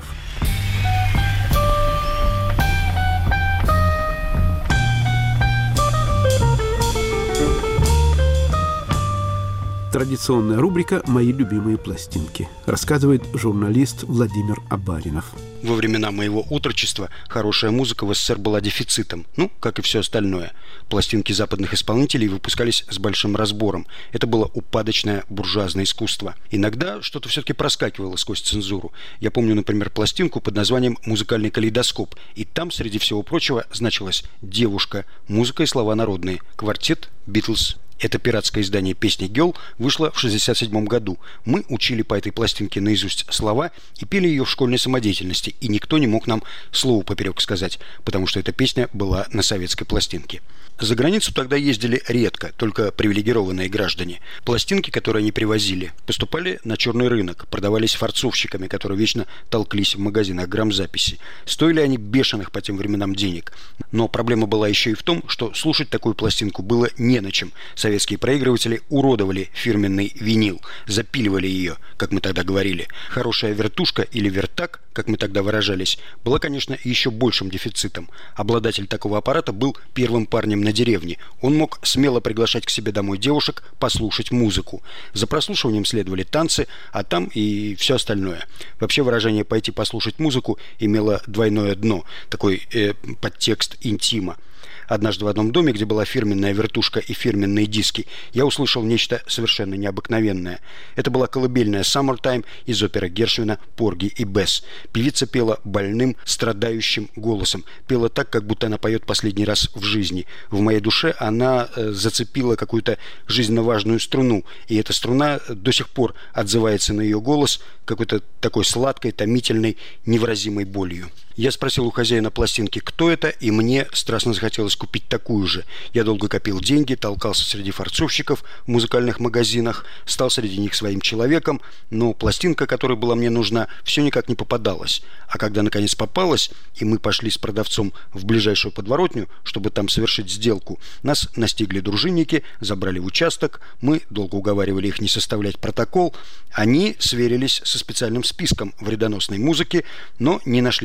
Традиционная рубрика «Мои любимые пластинки», рассказывает журналист Владимир Абаринов. Во времена моего отрочества хорошая музыка в СССР была дефицитом, как и все остальное. Пластинки западных исполнителей выпускались с большим разбором. Это было упадочное буржуазное искусство. Иногда что-то все-таки проскакивало сквозь цензуру. Я помню, например, пластинку под названием «Музыкальный калейдоскоп». И там, среди всего прочего, значилась «Девушка», музыка и слова народные, квартет «Битлз». Это пиратское издание песни «Гёл» вышло в 1967 году. Мы учили по этой пластинке наизусть слова и пели ее в школьной самодеятельности, и никто не мог нам слово поперек сказать, потому что эта песня была на советской пластинке. За границу тогда ездили редко, только привилегированные граждане. Пластинки, которые они привозили, поступали на черный рынок, продавались форцовщиками, которые вечно толклись в магазинах грамзаписи. Стоили они бешеных по тем временам денег. Но проблема была еще и в том, что слушать такую пластинку было не на чем. Советские проигрыватели уродовали фирменный винил, запиливали ее, как мы тогда говорили. Хорошая вертушка или вертак, как мы тогда выражались, была, конечно, еще большим дефицитом. Обладатель такого аппарата был первым парнем на деревне. Он мог смело приглашать к себе домой девушек послушать музыку. За прослушиванием следовали танцы, а там и все остальное. Вообще выражение «пойти послушать музыку» имело двойное дно, такой подтекст интима. Однажды в одном доме, где была фирменная вертушка и фирменные диски, я услышал нечто совершенно необыкновенное. Это была колыбельная «Summertime» из оперы Гершвина «Порги и Бесс». Певица пела больным, страдающим голосом. Пела так, как будто она поет последний раз в жизни. В моей душе она зацепила какую-то жизненно важную струну, и эта струна до сих пор отзывается на ее голос какой-то такой сладкой, томительной, невыразимой болью. Я спросил у хозяина пластинки, кто это, и мне страстно захотелось купить такую же. Я долго копил деньги, толкался среди форцовщиков в музыкальных магазинах, стал среди них своим человеком, но пластинка, которая была мне нужна, все никак не попадалась. А когда наконец попалась, и мы пошли с продавцом в ближайшую подворотню, чтобы там совершить сделку, нас настигли дружинники, забрали в участок, мы долго уговаривали их не составлять протокол, они сверились со специальным списком вредоносной музыки, но не нашли там имени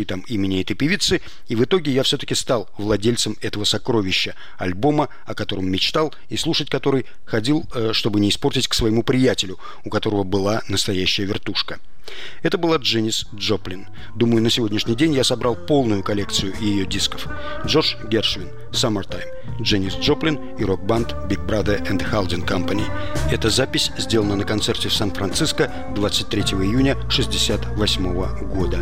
имени этой певицы, и в итоге я все-таки стал владельцем этого сокровища, альбома, о котором мечтал и слушать который ходил, чтобы не испортить, к своему приятелю, у которого была настоящая вертушка. Это была Дженнис Джоплин. Думаю, на сегодняшний день я собрал полную коллекцию ее дисков. Джош Гершвин, Summertime, Дженнис Джоплин и рок-банд Big Brother and Haldane Company. Эта запись сделана на концерте в Сан-Франциско 23 июня 1968 года.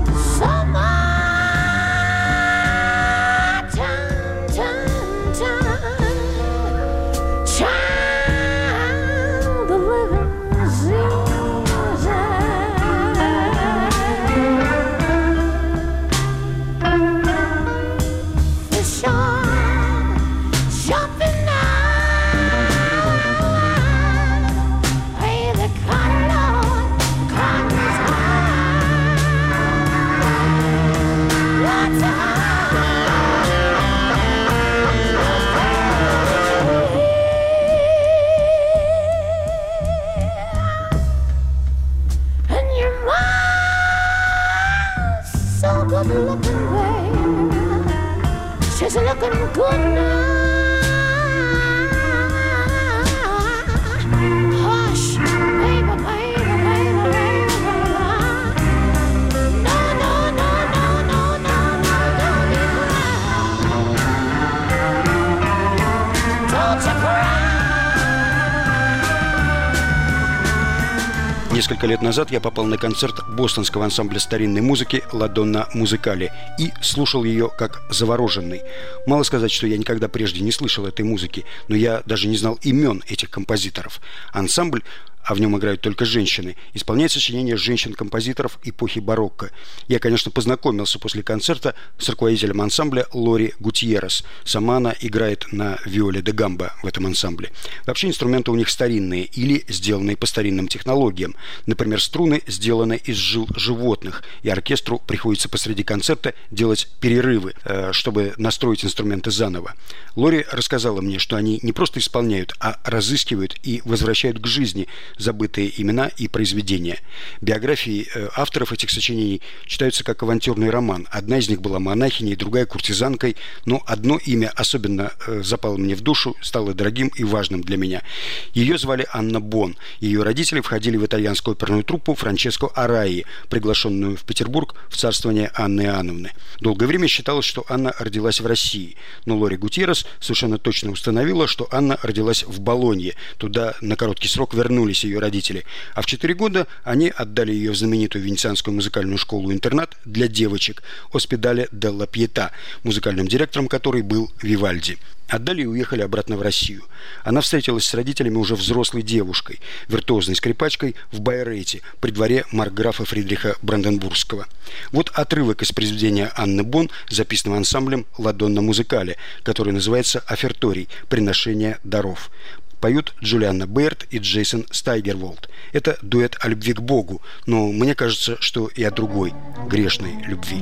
She's looking good now. Hush, baby, baby, baby, baby. No, no, no, no, no, no, no, don't you cry. Don't you cry. Несколько лет назад я попал на концерт бостонского ансамбля старинной музыки «Ла Донна Музыкале» и слушал ее как завороженный. Мало сказать, что я никогда прежде не слышал этой музыки, но я даже не знал имен этих композиторов. Ансамбль, а в нем играют только женщины, исполняет сочинения женщин-композиторов эпохи барокко. Я, конечно, познакомился после концерта с руководителем ансамбля Лори Гутьеррес. Сама она играет на виоле де гамбо в этом ансамбле. Вообще инструменты у них старинные или сделанные по старинным технологиям. Например, струны сделаны из жил животных, и оркестру приходится посреди концерта делать перерывы, чтобы настроить инструменты заново. Лори рассказала мне, что они не просто исполняют, а разыскивают и возвращают к жизни забытые имена и произведения. Биографии авторов этих сочинений читаются как авантюрный роман. Одна из них была монахиней, другая куртизанкой, но одно имя особенно запало мне в душу, стало дорогим и важным для меня. Ее звали Анна Бон. Ее родители входили в итальянскую оперную труппу Франческо Араи, приглашенную в Петербург в царствование Анны Иоанновны. Долгое время считалось, что Анна родилась в России, но Лори Гутьеррес совершенно точно установила, что Анна родилась в Болонье. Туда на короткий срок вернулись ее родители, а в 4 года они отдали ее в знаменитую венецианскую музыкальную школу-интернат для девочек Оспедале делла Пьета, музыкальным директором которой был Вивальди. Отдали и уехали обратно в Россию. Она встретилась с родителями уже взрослой девушкой, виртуозной скрипачкой в Байрейте, при дворе маркграфа Фридриха Бранденбургского. Вот отрывок из произведения Анны Бон, записанного ансамблем «Ла Донна Музыкале», который называется «Оферторий. Приношение даров». Поют Джулианна Бэйрд и Джейсон Стайгерволд. Это дуэт о любви к Богу, но мне кажется, что и о другой, грешной любви.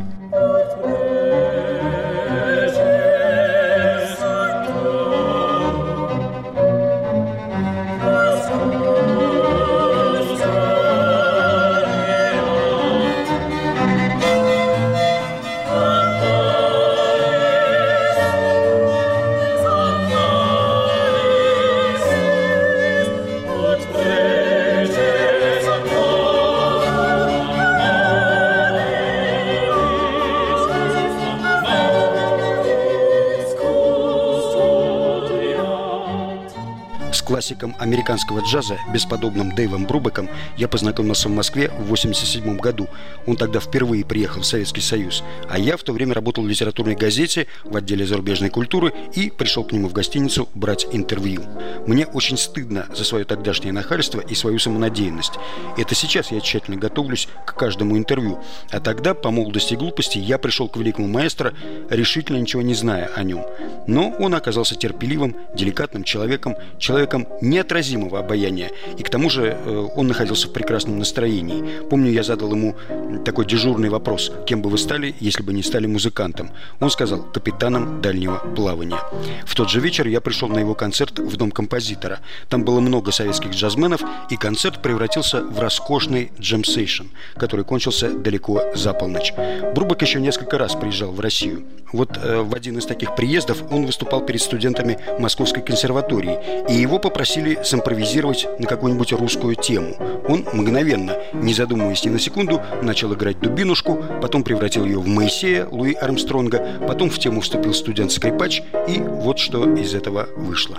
Классиком американского джаза, бесподобным Дэйвом Брубеком, я познакомился в Москве в 1987 году. Он тогда впервые приехал в Советский Союз, а я в то время работал в литературной газете в отделе зарубежной культуры и пришел к нему в гостиницу брать интервью. Мне очень стыдно за свое тогдашнее нахальство и свою самонадеянность. Это сейчас я тщательно готовлюсь к каждому интервью, а тогда, по молодости и глупости, я пришел к великому маэстро, решительно ничего не зная о нем. Но он оказался терпеливым, деликатным человеком человеком неотразимого обаяния, и к тому же он находился в прекрасном настроении. Помню, я задал ему такой дежурный вопрос: кем бы вы стали, если бы не стали музыкантом? Он сказал: капитаном дальнего плавания. В тот же вечер я пришел на его концерт в Дом композитора. Там было много советских джазменов, и концерт превратился в роскошный джем-сейшн, который кончился далеко за полночь. Брубак еще несколько раз приезжал в Россию. Вот в один из таких приездов он выступал перед студентами Московской консерватории, и его попросили симпровизировать на какую-нибудь русскую тему. Он мгновенно, не задумываясь ни на секунду, начал играть дубинушку, потом превратил ее в Моисея Луи Армстронга, потом в тему вступил студент-скрипач, и вот что из этого вышло.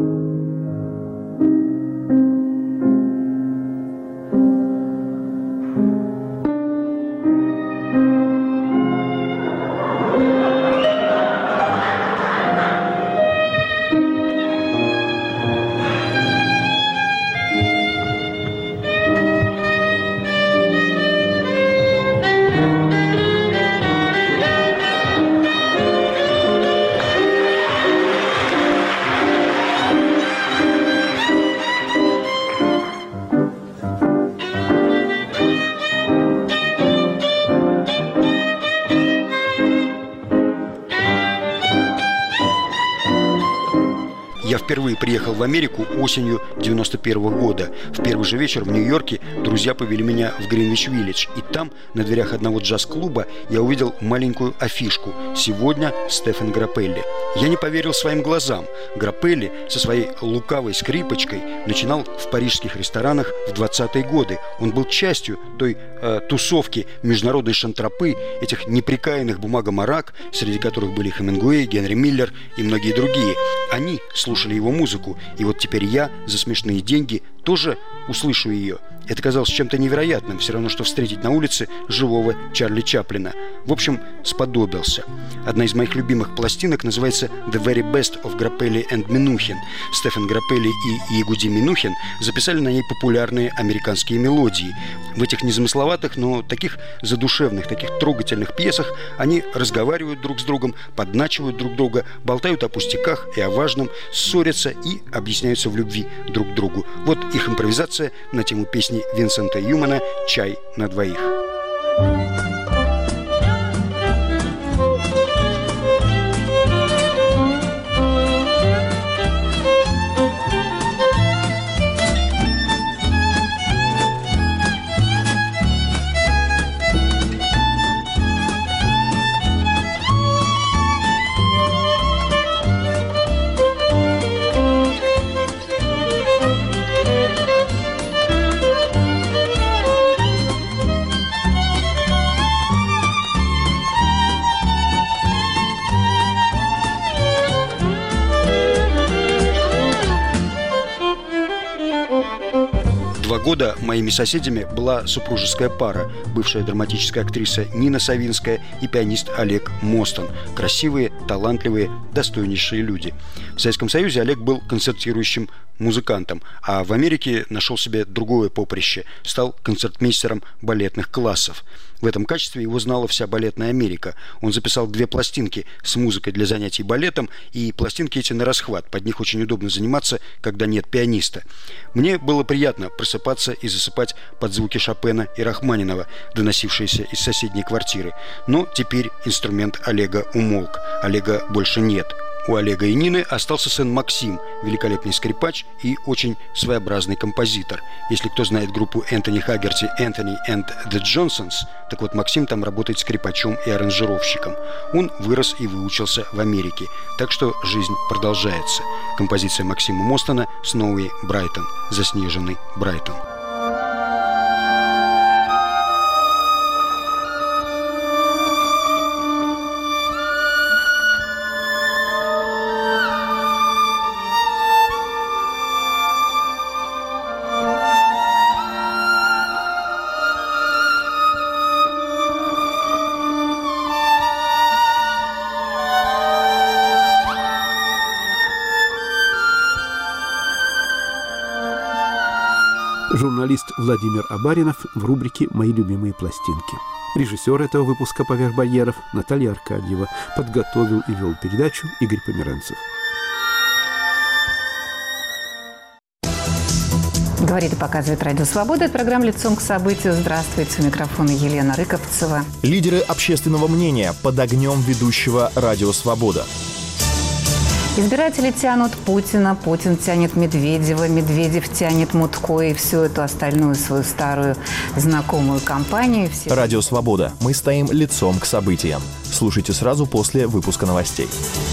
Я впервые приехал в Америку осенью 91 года. В первый же вечер в Нью-Йорке друзья повели меня в Гринвич-Виллидж. И там, на дверях одного джаз-клуба, я увидел маленькую афишку: «Сегодня Стефан Граппелли». Я не поверил своим глазам. Граппелли со своей лукавой скрипочкой начинал в парижских ресторанах в 20-е годы. Он был частью той тусовки международной шантропы, этих неприкаянных бумагомарак, среди которых были Хемингуэй, Генри Миллер и многие другие. Они слушали его музыку, и вот теперь я за смешные деньги тоже услышу ее. Это казалось чем-то невероятным, все равно, что встретить на улице живого Чарли Чаплина. В общем, сподобился. Одна из моих любимых пластинок называется «The Very Best of Grappelli and Minuchin». Стефан Граппелли и Ягуди Минухин записали на ней популярные американские мелодии. В этих незамысловатых, но таких задушевных, таких трогательных пьесах они разговаривают друг с другом, подначивают друг друга, болтают о пустяках и о важном, ссорятся и объясняются в любви друг к другу. Вот их импровизация на тему песни Винсента Юмана «Чай на двоих». 2 года моими соседями была супружеская пара, бывшая драматическая актриса Нина Савинская и пианист Олег Мостон. Красивые, талантливые, достойнейшие люди. В Советском Союзе Олег был концертирующим музыкантом, а в Америке нашел себе другое поприще, стал концертмейстером балетных классов. В этом качестве его знала вся балетная Америка. Он записал 2 пластинки с музыкой для занятий балетом, и пластинки эти на расхват, под них очень удобно заниматься, когда нет пианиста. Мне было приятно просыпаться и засыпать под звуки Шопена и Рахманинова, доносившиеся из соседней квартиры. Но теперь инструмент Олега умолк, Олега больше нет. У Олега и Нины остался сын Максим, великолепный скрипач и очень своеобразный композитор. Если кто знает группу Энтони Хагерти «Anthony and the Johnsons», так вот Максим там работает скрипачом и аранжировщиком. Он вырос и выучился в Америке, так что жизнь продолжается. Композиция Максима Мостона «Snowy Brighton», «Заснеженный Брайтон». Журналист Владимир Абаринов в рубрике «Мои любимые пластинки». Режиссер этого выпуска «Поверх барьеров» Наталья Аркадьева. Подготовил и вел передачу Игорь Померанцев. Говорит и показывает Радио Свобода. Это программа «Лицом к событию». Здравствуйте. У микрофона Елена Рыковцева. Лидеры общественного мнения под огнем ведущего Радио Свобода. Избиратели тянут Путина, Путин тянет Медведева, Медведев тянет Мутко и всю эту остальную свою старую знакомую компанию. Радио Свобода. Мы стоим лицом к событиям. Слушайте сразу после выпуска новостей.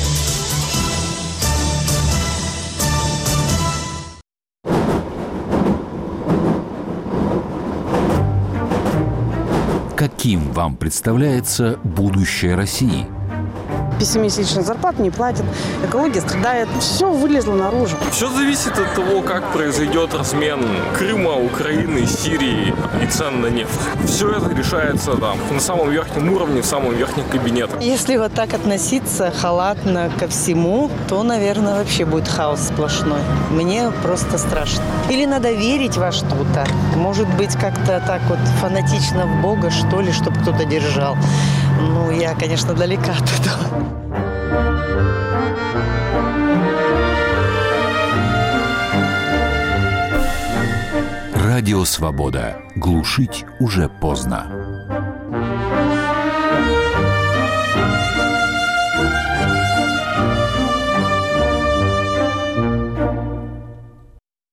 Каким вам представляется будущее России? 5-месячных зарплат не платят, экология страдает. Все вылезло наружу. Все зависит от того, как произойдет размен Крыма, Украины, Сирии и цен на нефть. Все это решается там, на самом верхнем уровне, в самом верхнем кабинете. Если вот так относиться халатно ко всему, то, наверное, вообще будет хаос сплошной. Мне просто страшно. Или надо верить во что-то. Может быть, как-то так вот фанатично в Бога, что ли, чтобы кто-то держал. Ну, я, конечно, далека от этого. Радио Свобода. Глушить уже поздно.